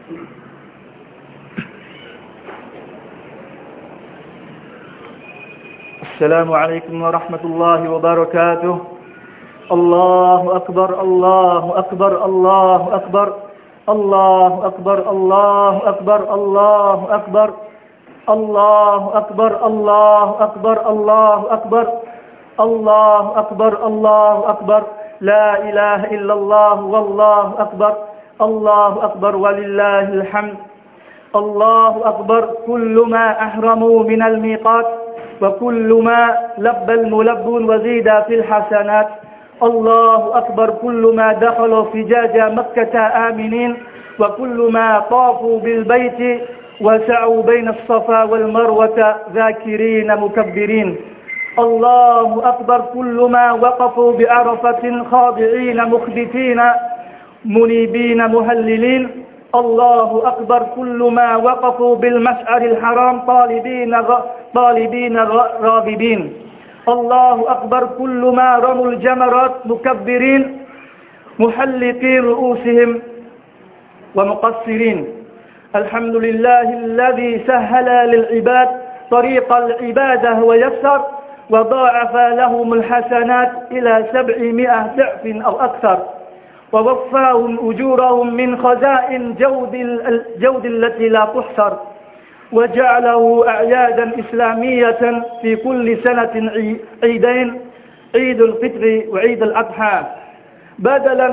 السلام عليكم ورحمة الله وبركاته. الله أكبر الله أكبر الله أكبر الله أكبر الله أكبر الله أكبر الله أكبر الله أكبر الله أكبر الله أكبر الله أكبر لا إله إلا الله والله أكبر الله أكبر ولله الحمد. الله أكبر كل ما أحرموا من الميقات وكل ما لبى الملبون وزيد في الحسنات. الله أكبر كل ما دخلوا فجاج مكة آمنين وكل ما طافوا بالبيت وسعوا بين الصفا والمروة ذاكرين مكبرين. الله أكبر كل ما وقفوا بعرفة خاضعين مخبتين منيبين مهللين. الله أكبر كل ما وقفوا بالمشعر الحرام طالبين راغبين. الله أكبر كل ما رموا الجمرات مكبرين محلقي رؤوسهم ومقصرين. الحمد لله الذي سهل للعباد طريق العبادة ويسر وضاعف لهم الحسنات إلى 700 ضعف أو أكثر ووفاهم أجورهم من خزائن جود التي لا تحصر وجعله أعيادا إسلامية في كل سنة عيدين عيد الفطر وعيد الأضحى بدلا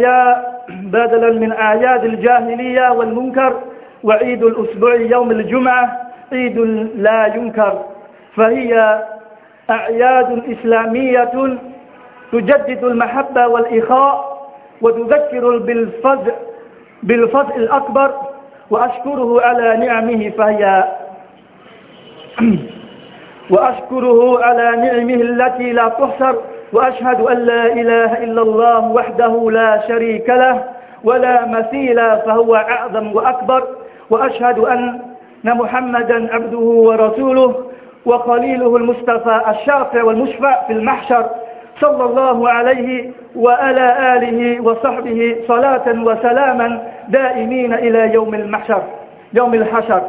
من أعياد الجاهلية والمنكر. وعيد الأسبوع يوم الجمعة عيد لا ينكر. فهي أعياد إسلامية تجدد المحبة والإخاء وتذكر بالفضل الأكبر وأشكره على نعمه التي لا تحصر. وأشهد أن لا إله إلا الله وحده لا شريك له ولا مثيل فهو أعظم وأكبر. وأشهد أن محمدا عبده ورسوله وخليله المصطفى الشافع والمشفع في المحشر صلى الله عليه وعلى آله وصحبه صلاة وسلاما دائمين إلى يوم الحشر.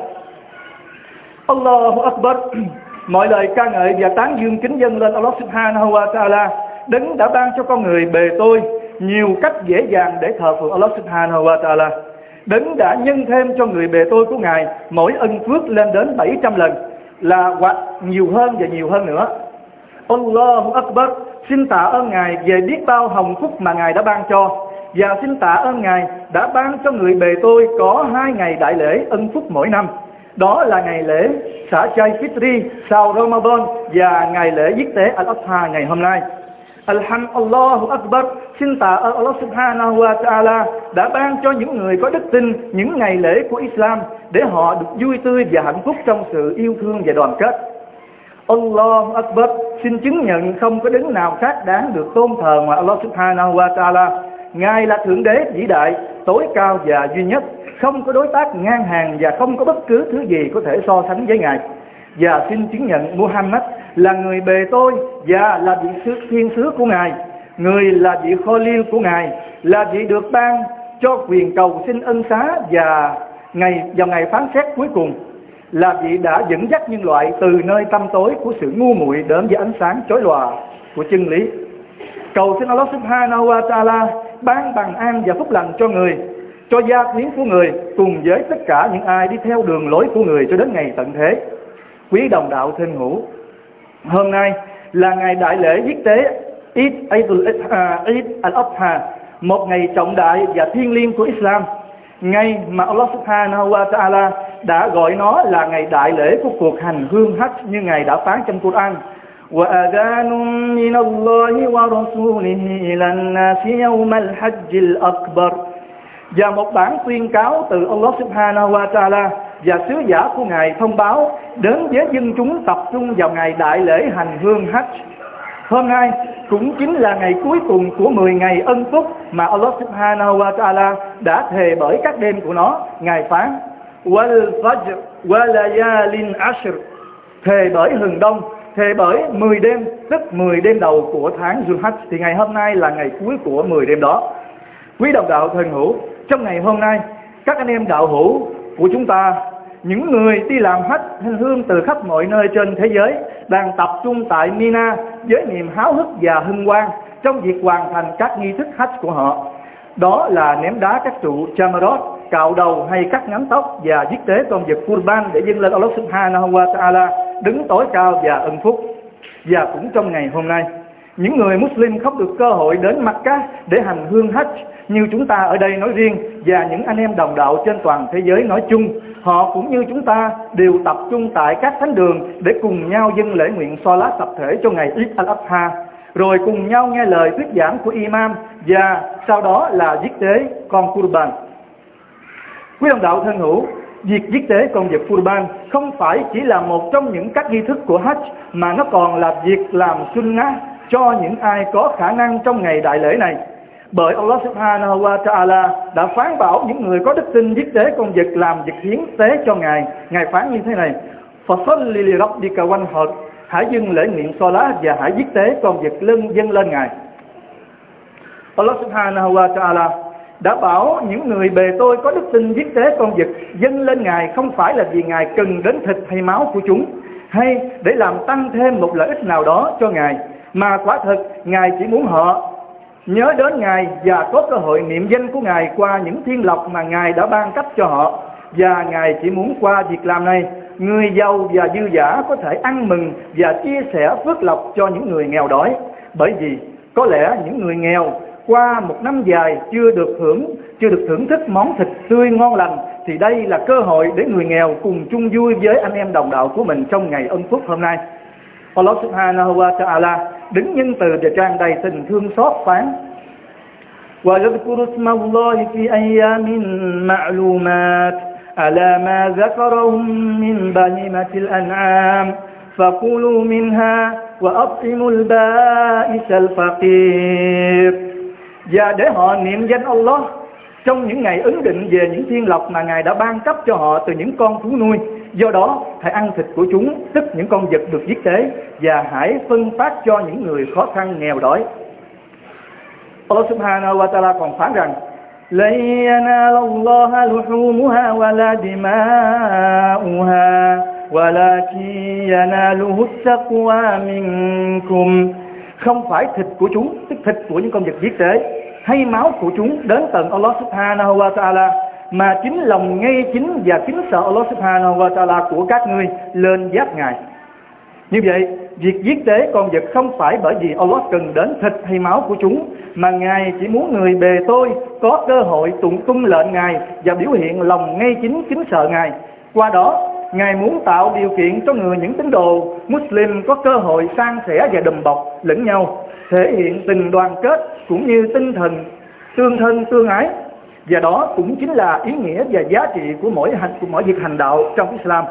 Allahu Akbar. Mọi lời ca ngợi và tán dương kính dâng lên Allah Subhanahu wa Ta'ala, đấng đã ban cho con người bề tôi nhiều cách dễ dàng để thờ phượng Allah Subhanahu wa Ta'ala, đấng đã nhân thêm cho người bề tôi của Ngài mỗi ân phước lên đến 700 lần, là hoặc nhiều hơn và nhiều hơn nữa. Allahu Akbar. Xin tạ ơn Ngài về biết bao hồng phúc mà Ngài đã ban cho, và xin tạ ơn Ngài đã ban cho người bề tôi có 2 ngày đại lễ ân phúc mỗi năm. Đó là ngày lễ xả chay Fitri sau Ramadan và ngày lễ giết tế Al-Adha ngày hôm nay. Allahu Akbar. Xin tạ ơn Allah Subhanahu wa Ta'ala đã ban cho những người có đức tin những ngày lễ của Islam để họ được vui tươi và hạnh phúc trong sự yêu thương và đoàn kết. Allahu Akbar. Xin chứng nhận không có đấng nào khác đáng được tôn thờ ngoài Allah Subhanahu wa Ta'ala. Ngài là Thượng Đế vĩ đại, tối cao và duy nhất, không có đối tác ngang hàng và không có bất cứ thứ gì có thể so sánh với Ngài. Và xin chứng nhận Muhammad là người bề tôi và là vị thiên sứ của Ngài, người là vị Khalil của Ngài, là vị được ban cho quyền cầu xin ân xá và vào ngày phán xét cuối cùng, là vị đã dẫn dắt nhân loại từ nơi tăm tối của sự ngu muội đến với ánh sáng chói lòa của chân lý. Cầu xin Allah Subhanahu wa Ta'ala ban bằng an và phúc lành cho người, cho gia quyến của người cùng với tất cả những ai đi theo đường lối của người cho đến ngày tận thế. Quý đồng đạo thân hữu, hôm nay là ngày đại lễ giết tế Eid al-Adha, một ngày trọng đại và thiêng liêng của Islam, ngày mà Allah Subhanahu wa Ta'ala đã gọi nó là ngày đại lễ của cuộc hành hương Hajj như Ngài đã phán trong Quran: وَأَذَانٌ مِّنَ اللَّهِ وَرَسُولِهِ إِلَى النَّاسِ يَوْمَ الْحَجِّ الْأَكْبَرِ. Và một bản tuyên cáo từ Allah Subhanahu wa Ta'ala và sứ giả của Ngài thông báo đến với dân chúng tập trung vào ngày đại lễ hành hương Hajj. Hôm nay cũng chính là ngày cuối cùng của 10 ngày ân phúc mà Allah Subhanahu wa Ta'ala đã thề bởi các đêm của nó. Ngài phán: Wal Fajr wa layalin ashr, thề bởi hừng đông, thề bởi 10 đêm, tức 10 đêm đầu của tháng Zulhijjah. Thì ngày hôm nay là ngày cuối của 10 đêm đó. Quý đồng đạo thân hữu, trong ngày hôm nay các anh em đạo hữu của chúng ta, những người đi làm hajj hành hương từ khắp mọi nơi trên thế giới, đang tập trung tại Mina với niềm háo hức và hân hoan trong việc hoàn thành các nghi thức hajj của họ. Đó là ném đá các trụ Jamarot, cạo đầu hay cắt ngắn tóc và giết tế con vật Qurban để dâng lên Allah Subhanahu wa Ta'ala, đứng tối cao và ân phúc. Và cũng trong ngày hôm nay, những người Muslim không được cơ hội đến Mecca để hành hương hajj như chúng ta ở đây nói riêng, và những anh em đồng đạo trên toàn thế giới nói chung. Họ cũng như chúng ta đều tập trung tại các thánh đường để cùng nhau dâng lễ nguyện Salat tập thể cho ngày Eid al-Adha, rồi cùng nhau nghe lời thuyết giảng của Imam, và sau đó là giết tế con Qurban. Quý đồng đạo thân hữu, việc giết tế con vật Qurban không phải chỉ là một trong những các nghi thức của Hajj, mà nó còn là việc làm sunnah cho những ai có khả năng trong ngày đại lễ này. Bởi Allah Subhanahu wa Ta'ala đã phán bảo những người có đức tin giết tế con vật làm việc hiến tế cho Ngài. Ngài phán như thế này: فَصَلِّ لِرَبِّكَ وَانْحَرْ, hãy dâng lễ nguyện Salat và hãy giết tế con vật dâng lên Ngài. Allah Subhanahu wa Ta'ala đã bảo những người bề tôi có đức tin giết tế con vật dâng lên Ngài không phải là vì Ngài cần đến thịt hay máu của chúng, hay để làm tăng thêm một lợi ích nào đó cho Ngài, mà quả thực Ngài chỉ muốn họ nhớ đến Ngài và có cơ hội niệm danh của Ngài qua những thiên lộc mà Ngài đã ban cấp cho họ. Và Ngài chỉ muốn qua việc làm này, người giàu và dư dả có thể ăn mừng và chia sẻ phước lộc cho những người nghèo đói. Bởi vì có lẽ những người nghèo qua một năm dài chưa được thưởng thức món thịt tươi ngon lành, thì đây là cơ hội để người nghèo cùng chung vui với anh em đồng đạo của mình trong ngày ân phúc hôm nay. Allah Subhanahu wa Ta'ala đứng nhân từ và tràn đầy tình thương xót phán: وَيَذْكُرُ اسْمَ اللَّهِ فِي أَيَّامٍ مَعْلُومَاتٍ عَلَى مَا ذَكَرَهُم مِّن بَهِيمَةِ الْأَنْعَامِ فَكُلُوا مِنْهَا وَأَطْعِمُوا الْبَائِسَ الْفَقِيرَ. Và để họ niệm danh Allah trong những ngày ấn định về những thiên lộc mà Ngài đã ban cấp cho họ từ những con thú nuôi. Do đó hãy ăn thịt của chúng, tức những con vật được giết tế, và hãy phân phát cho những người khó khăn nghèo đói. Allah Subhanahu wa Ta'ala còn phán rằng: لَن يَنَالَ اللَّهَ لُحُومُهَا وَلَا دِمَاؤُهَا وَلَكِنْ يَنَالُهُ التَّقْوَى مِنْكُمْ. Không phải thịt của chúng, tức thịt của những con vật giết tế, hay máu của chúng đến tận Allah Subhanahu wa Ta'ala, mà chính lòng ngay chính và kính sợ Allah Subhanahu wa Ta'ala của các ngươi lên giác Ngài. Như vậy, việc giết tế con vật không phải bởi vì Allah cần đến thịt hay máu của chúng, mà Ngài chỉ muốn người bề tôi có cơ hội tụng tung lệnh Ngài và biểu hiện lòng ngay chính kính sợ Ngài. Qua đó, Ngài muốn tạo điều kiện cho những tín đồ Muslim có cơ hội san sẻ và đùm bọc lẫn nhau, thể hiện tình đoàn kết cũng như tinh thần tương thân tương ái. Và đó cũng chính là ý nghĩa và giá trị của mỗi việc hành đạo trong Islam.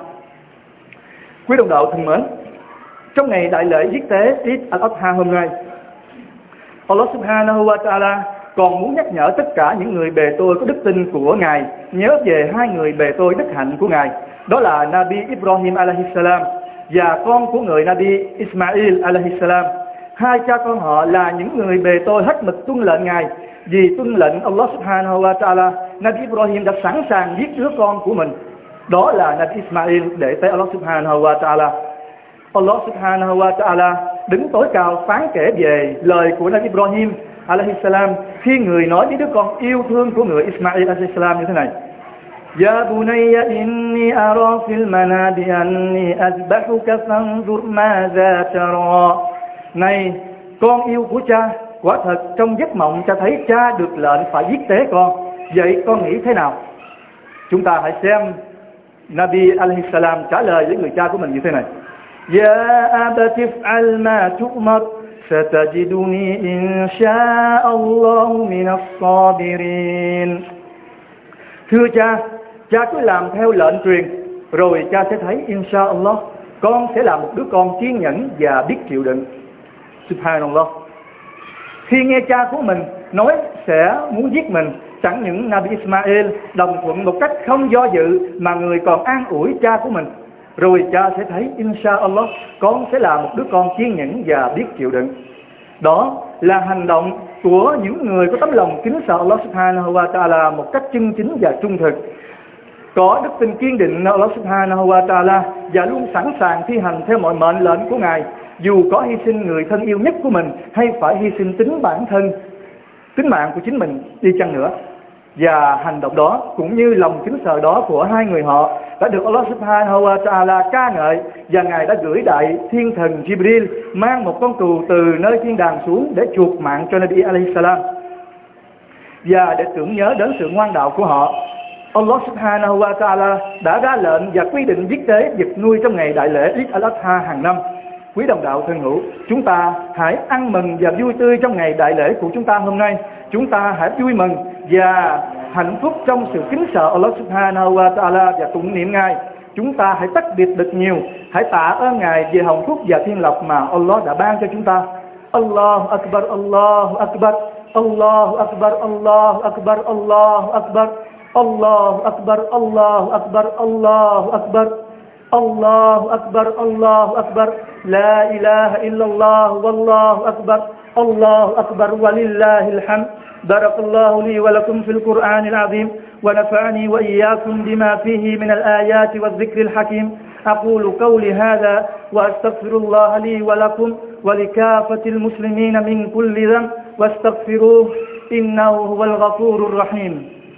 Quý đồng đạo thân mến, trong ngày đại lễ giết tế Eid al-Adha hôm nay, Allah Subhanahu wa Ta'ala còn muốn nhắc nhở tất cả những người bề tôi có đức tin của Ngài nhớ về hai người bề tôi đức hạnh của Ngài, đó là Nabi Ibrahim alaihissalam và con của người Nabi Ismail alaihissalam. Hai cha con họ là những người bề tôi hết mực tuân lệnh Ngài. Vì tuân lệnh Allah Subhanahu wa Ta'ala, Nabi Ibrahim đã sẵn sàng giết đứa con của mình, đó là Nabi Ismail, để tới Allah Subhanahu wa Ta'ala. Allah Subhanahu wa Ta'ala đứng tối cao phán kể về lời của Nabi Ibrahim alaihissalam khi người nói với đứa con yêu thương của người Ismail alaihissalam như thế này: Ya bunayya inni ara fil manami anni azbahuka fanzur madha tara. Này con yêu của cha, quả thật trong giấc mộng cha thấy cha được lệnh phải giết tế con, vậy con nghĩ thế nào? Chúng ta hãy xem Nabi alaihissalam trả lời với người cha của mình như thế này: Ya abati f'al ma tu'mar satajiduni insha'Allahu minas sabirin. Thưa cha, cha cứ làm theo lệnh truyền, rồi cha sẽ thấy insha'Allah con sẽ là một đứa con kiên nhẫn và biết chịu đựng. Subhanallah. Khi nghe cha của mình nói sẽ muốn giết mình, chẳng những Nabi Ismail đồng thuận một cách không do dự, mà người còn an ủi cha của mình, rồi cha sẽ thấy inshallah con sẽ là một đứa con kiên nhẫn và biết chịu đựng. Đó là hành động của những người có tấm lòng kính sợ Allah subhanahu wa ta'ala một cách chân chính và trung thực, có đức tin kiên định nơi Allah subhanahu wa ta'ala và luôn sẵn sàng thi hành theo mọi mệnh lệnh của Ngài, dù có hy sinh người thân yêu nhất của mình hay phải hy sinh tính mạng của chính mình đi chăng nữa. Và hành động đó cũng như lòng kính sợ đó của hai người họ đã được Allah subhanahu wa ta'ala ca ngợi, và Ngài đã gửi đại thiên thần Jibril mang một con cừu từ nơi thiên đàng xuống để chuộc mạng cho Nabi alayhi salam. Và để tưởng nhớ đến sự ngoan đạo của họ, Allah subhanahu wa ta'ala đã ra lệnh và quy định giết tế vật nuôi trong ngày đại lễ Eid al-Adha hàng năm. Quý đồng đạo thân hữu, chúng ta hãy ăn mừng và vui tươi trong ngày đại lễ của chúng ta hôm nay. Chúng ta hãy vui mừng và hạnh phúc trong sự kính sợ Allah subhanahu wa ta'ala và tụng niệm Ngài. Chúng ta hãy tác biệt được nhiều, hãy tạ ơn Ngài về hồng phúc và thiên lộc mà Allah đã ban cho chúng ta. Allahu Akbar, Allahu Akbar, Allahu Akbar, Allahu Akbar, Allahu Akbar, Allahu Akbar, Allahu Akbar, Allahu Akbar, Allahu Akbar, Allahu Akbar, La ilaha illallah, Wallahu Akbar, Allahu Akbar, Walillahil hamd. بارك الله لي ولكم في القرآن العظيم ونفعني وإياكم بما فيه من الآيات والذكر الحكيم. أقول قولي هذا وأستغفر الله لي ولكم ولكافة المسلمين من كل ذنب واستغفروه إنه هو الغفور الرحيم.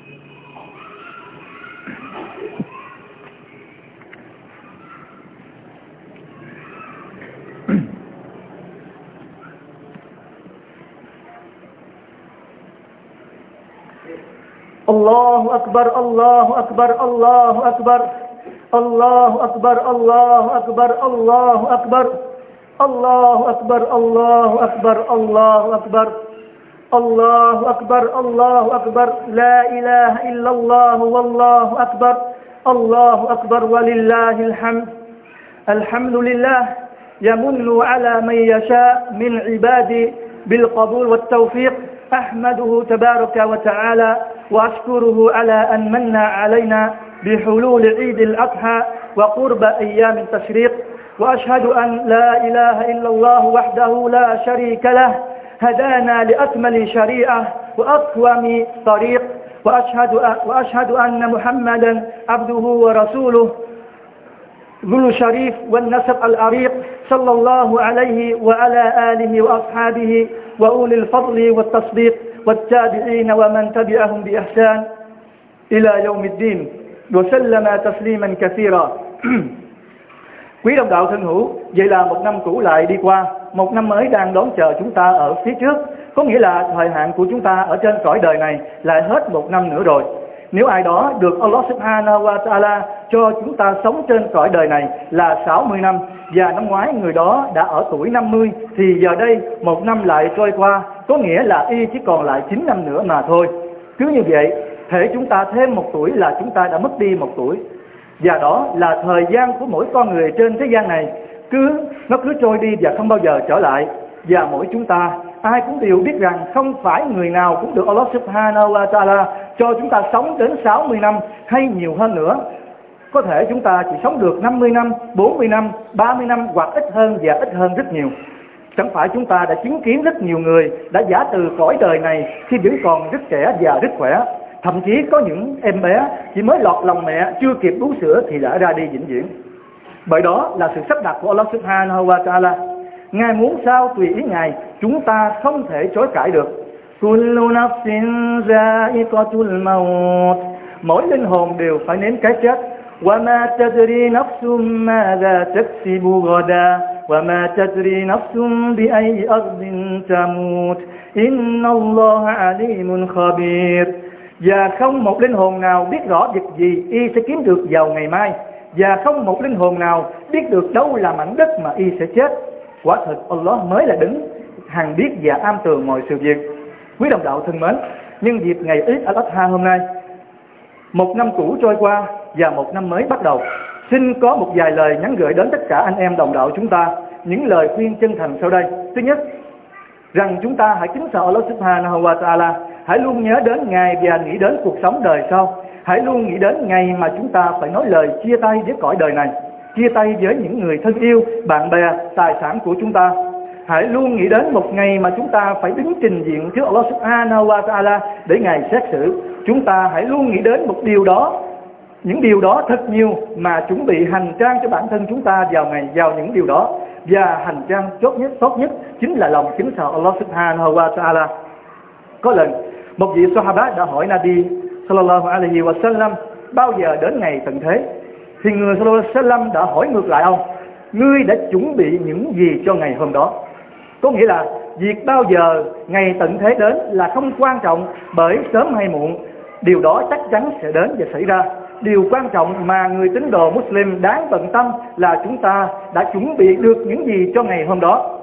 الله أكبر الله أكبر الله أكبر الله أكبر الله أكبر الله أكبر الله أكبر الله أكبر الله أكبر الله أكبر الله أكبر لا إله إلا الله والله أكبر الله أكبر ولله الحمد. الحمد لله يمن على من يشاء من عباده بالقبول والتوفيق. أحمده تبارك وتعالى وأشكره على أن من علينا بحلول عيد الأضحى وقرب أيام التشريق. وأشهد أن لا إله إلا الله وحده لا شريك له هدانا لأكمل شريعة وأقوم طريق. وأشهد أن محمدا عبده ورسوله ذو الشريف والنسب العريق صلى الله عليه وعلى آله وأصحابه وأولي الفضل والتصديق والتابعين ومن تبعهم بإحسان إلى يوم الدين وسلم تسليما كثيرا. Quý đồng đạo thân hữu, vậy là một năm cũ lại đi qua, một năm mới đang đón chờ chúng ta ở phía trước. Có nghĩa là thời hạn của chúng ta ở trên cõi đời này lại hết một năm nữa rồi. Nếu ai đó được Allah subhanahu wa ta'ala cho chúng ta sống trên cõi đời này là 60 năm, và năm ngoái người đó đã ở tuổi 50, thì giờ đây một năm lại trôi qua, có nghĩa là y chỉ còn lại 9 năm nữa mà thôi. Cứ như vậy, thể chúng ta thêm một tuổi là chúng ta đã mất đi một tuổi. Và đó là thời gian của mỗi con người trên thế gian này, nó cứ trôi đi và không bao giờ trở lại. Và mỗi chúng ta, ai cũng đều biết rằng không phải người nào cũng được Allah subhanahu wa ta'ala cho chúng ta sống đến 60 năm hay nhiều hơn nữa. Có thể chúng ta chỉ sống được 50 năm, 40 năm, 30 năm hoặc ít hơn và ít hơn rất nhiều. Chẳng phải chúng ta đã chứng kiến rất nhiều người đã giả từ cõi đời này khi vẫn còn rất trẻ và rất khỏe. Thậm chí có những em bé chỉ mới lọt lòng mẹ chưa kịp bú sữa thì đã ra đi vĩnh viễn. Bởi đó là sự sắp đặt của Allah subhanahu wa ta'ala. Ngài muốn sao tùy ý Ngài, chúng ta không thể chối cãi được. Kullu nafsin za'iqatul maut. Mỗi linh hồn đều phải nếm cái chết. Wa ma tadri nafsun madha taksibu ghadan wa ma tadri nafsun bi ayyi ardin tamut. Inna Allaha alimun khabir. Và không một linh hồn nào biết rõ việc gì y sẽ kiếm được vào ngày mai, và không một linh hồn nào biết được đâu là mảnh đất mà y sẽ chết. Quả thật Allah mới là đứng hằng biết và am tường mọi sự việc. Quý đồng đạo thân mến, nhân dịp ngày Eid al-Adha hôm nay, một năm cũ trôi qua và một năm mới bắt đầu, xin có một vài lời nhắn gửi đến tất cả anh em đồng đạo chúng ta. Những lời khuyên chân thành sau đây. Thứ nhất, rằng chúng ta hãy kính sợ Allah subhanahu wa ta'ala, hãy luôn nhớ đến Ngài và nghĩ đến cuộc sống đời sau. Hãy luôn nghĩ đến ngày mà chúng ta phải nói lời chia tay với cõi đời này, chia tay với những người thân yêu, bạn bè, tài sản của chúng ta. hãy luôn nghĩ đến một ngày mà chúng ta phải đứng trình diện trước Allah Subhanahu wa Ta'ala để Ngài xét xử. Chúng ta hãy luôn nghĩ đến một điều đó, những điều đó thật nhiều, mà chuẩn bị hành trang cho bản thân chúng ta vào những điều đó. Và hành trang tốt nhất chính là lòng kính sợ Allah Subhanahu wa Ta'ala. Có lần một vị Sahaba đã hỏi Nabi Sallallahu Alaihi Wasallam bao giờ đến ngày tận thế, thì người Sallallahu Alaihi Wasallam đã hỏi ngược lại ông: ngươi đã chuẩn bị những gì cho ngày hôm đó? Có nghĩa là việc bao giờ ngày tận thế đến là không quan trọng, bởi sớm hay muộn điều đó chắc chắn sẽ đến và xảy ra. Điều quan trọng mà người tín đồ Muslim đáng bận tâm là chúng ta đã chuẩn bị được những gì cho ngày hôm đó.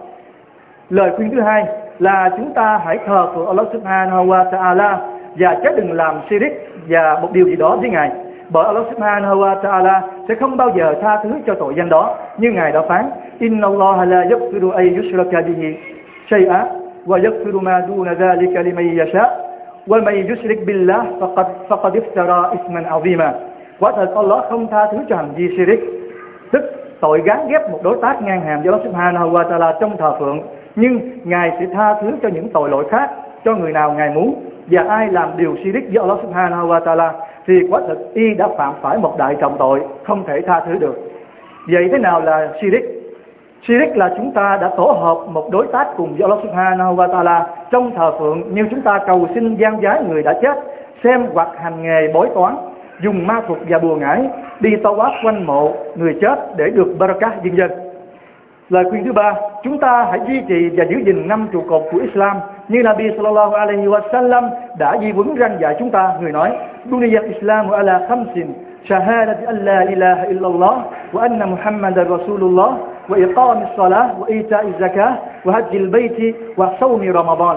Lời khuyên thứ hai là chúng ta hãy thờ phượng Allah Subhanahu wa Ta'ala và chớ đừng làm shirik và một điều gì đó với Ngài, bởi Allah Subhanahu wa Ta'ala sẽ không bao giờ tha thứ cho tội danh đó. Như Ngài đã phán: Inna Allah la yaghfiru an yushraka bihi shay'an wa yaghfiru ma duna dhalika liman yasha wa man yushrik billah faqad iftara isman azima. Quả thật Allah không tha thứ cho hành vi shirik, tức tội gán ghép một đối tác ngang hàng với Allah Subhanahu wa Ta'ala trong thờ phượng, nhưng Ngài sẽ tha thứ cho những tội lỗi khác cho người nào Ngài muốn. Và ai làm điều shirik với Allah Subhanahu wa Ta'ala thì quả thật y đã phạm phải một đại trọng tội không thể tha thứ được. Vậy thế nào là shirik? Shirik là chúng ta đã tổ hợp một đối tác cùng với Allah Subhanahu wa Ta'ala trong thờ phượng, như chúng ta cầu xin gian giái người đã chết, xem hoặc hành nghề bói toán, dùng ma thuật và bùa ngải, đi tawaf quanh mộ người chết để được barakah vân vân. Lời khuyên thứ ba, chúng ta hãy duy trì và giữ gìn 5 trụ cột của Islam như Nabi Sallallahu Alaihi Wasallam đã di huấn răn dạy chúng ta. Người nói: Buniyal Islamu ala khamsin, shahadati an la ilaha illallah wa anna Muhammadan Rasulullah wa iqamis salah wa ita'iz zakah wa hajjil bayti wa sawmi Ramadan.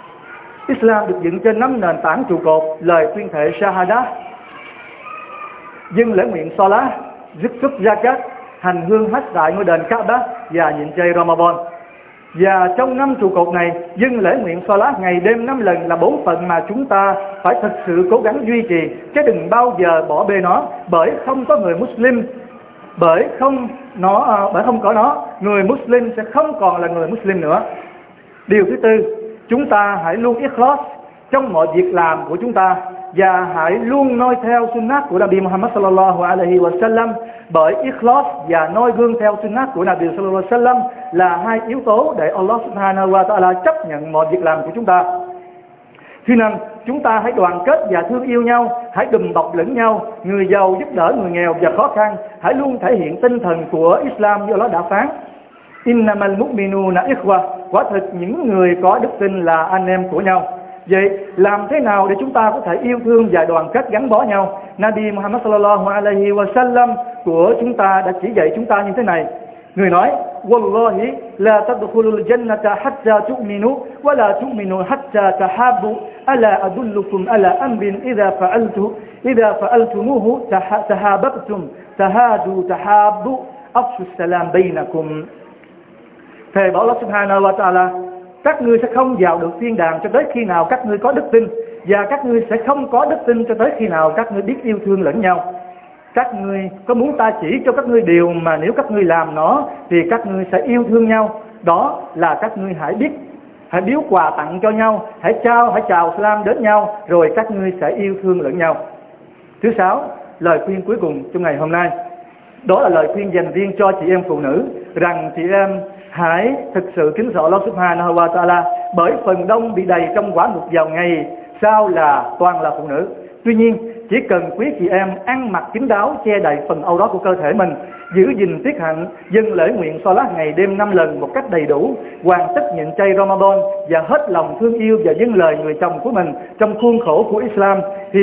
Islam được dựng trên 5 nền tảng trụ cột: lời tuyên thệ Shahada, dâng lễ nguyện Salah, dứt xuất zakat, hành hương hajj tại ngôi đền Kaaba và nhịn chay Ramadan. Và trong 5 trụ cột này, dâng lễ nguyện Salat ngày đêm 5 lần là 4 phận mà chúng ta phải thật sự cố gắng duy trì, chứ đừng bao giờ bỏ bê nó, bởi không có người Muslim, bởi không có nó, người Muslim sẽ không còn là người Muslim nữa. Điều thứ tư, chúng ta hãy luôn ikhlas trong mọi việc làm của chúng ta, và hãy luôn noi theo sunnah của Nabi Muhammad Sallallahu Alaihi Wasallam, bởi ikhlas và noi gương theo sunnah của Nabi Sallallahu Alaihi Wasallam là 2 yếu tố để Allah Subhanahu wa Ta'ala chấp nhận mọi việc làm của chúng ta. Thứ năm, chúng ta hãy đoàn kết và thương yêu nhau, hãy đùm bọc lẫn nhau, người giàu giúp đỡ người nghèo và khó khăn, hãy luôn thể hiện tinh thần của Islam như Allah đã phán: Innamal mu'minuna ikhwa, quả thực những người có đức tin là anh em của nhau. Vậy làm thế nào để chúng ta có thể yêu thương và đoàn kết gắn bó nhau? Nabi Muhammad Sallallahu Alaihi Wasallam của chúng ta đã chỉ dạy chúng ta như thế này. Người nói: Wallahi la tadkhulul jannata hatta tu'minu wa la tu'minu hatta tahabbu, ala adullukum ala amrin idha fa'altumuhu tahabbtum tahadu tahabbu afshu salam bainakum. Thề bảo Allah Subhanahu wa Ta'ala: các ngươi sẽ không vào được thiên đàng cho tới khi nào các ngươi có đức tin, và các ngươi sẽ không có đức tin cho tới khi nào các ngươi biết yêu thương lẫn nhau. Các ngươi có muốn ta chỉ cho các ngươi điều mà nếu các ngươi làm nó thì các ngươi sẽ yêu thương nhau? Đó là các ngươi hãy biếu quà tặng cho nhau, hãy chào salam đến nhau, rồi các ngươi sẽ yêu thương lẫn nhau. Thứ sáu, lời khuyên cuối cùng trong ngày hôm nay, đó là lời khuyên dành riêng cho chị em phụ nữ, rằng chị em hãy thực sự kính sợ Allah Subhanahu wa Ta'ala, bởi phần đông bị đầy trong quả ngục vào ngày sau là toàn là phụ nữ. Tuy nhiên, chỉ cần quý chị em ăn mặc kín đáo, che đầy phần âu đó của cơ thể mình, giữ gìn tiết hạnh, dâng lễ nguyện Salat ngày đêm 5 lần một cách đầy đủ, hoàn tất nhịn chay Ramadan và hết lòng thương yêu và dâng lời người chồng của mình trong khuôn khổ của Islam, thì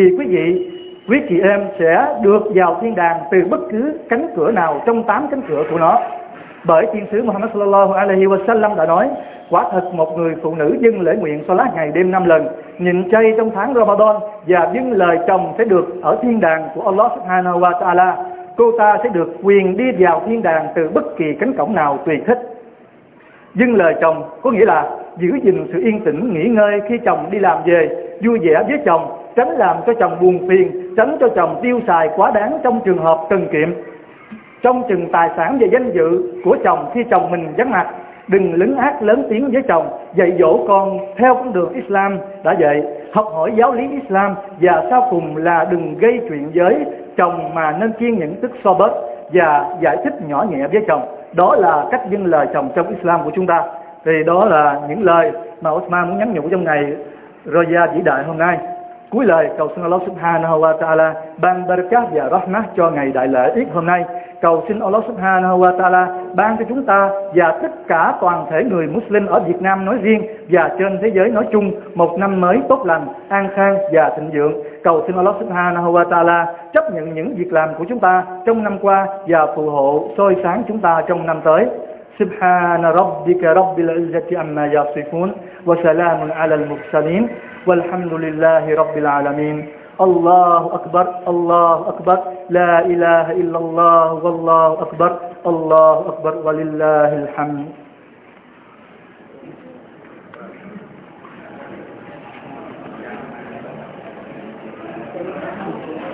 quý chị em sẽ được vào thiên đàng từ bất cứ cánh cửa nào trong 8 cánh cửa của nó. Bởi thiên sứ Muhammad Sallallahu Alaihi Wasallam đã nói: quả thật một người phụ nữ dâng lễ nguyện Salat ngày đêm 5 lần, nhịn chay trong tháng Ramadan và dâng lời chồng sẽ được ở thiên đàng của Allah Subhanahu wa Ta'ala. Cô ta sẽ được quyền đi vào thiên đàng từ bất kỳ cánh cổng nào tùy thích. Dâng lời chồng có nghĩa là giữ gìn sự yên tĩnh, nghỉ ngơi khi chồng đi làm về, vui vẻ với chồng, tránh làm cho chồng buồn phiền, tránh cho chồng tiêu xài quá đáng trong trường hợp cần kiệm, trong chừng tài sản và danh dự của chồng khi chồng mình vắng mặt. Đừng lấn át lớn tiếng với chồng, dạy dỗ con theo con đường Islam đã dạy, học hỏi giáo lý Islam, và sau cùng là đừng gây chuyện với chồng mà nên kiêng những tức so bớt và giải thích nhỏ nhẹ với chồng. Đó là cách dâng lời chồng trong Islam của chúng ta. Thì đó là những lời mà Osman muốn nhắn nhủ trong ngày Roja vĩ đại hôm nay. Cuối lời cầu xin Allah Subhanahu wa Ta'ala ban barakah và rahmah cho ngày đại lễ Eid hôm nay. Cầu xin Allah Subhanahu wa Ta'ala ban cho chúng ta và tất cả toàn thể người Muslim ở Việt Nam nói riêng và trên thế giới nói chung một năm mới tốt lành, an khang và thịnh vượng. Cầu xin Allah Subhanahu wa Ta'ala chấp nhận những việc làm của chúng ta trong năm qua và phù hộ soi sáng chúng ta trong năm tới. سبحان ربك رب العزة عما يصفون وسلام على المرسلين والحمد لله رب العالمين. الله أكبر الله أكبر لا إله إلا الله والله أكبر الله أكبر ولله الحمد.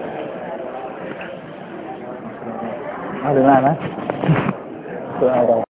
Ada mana?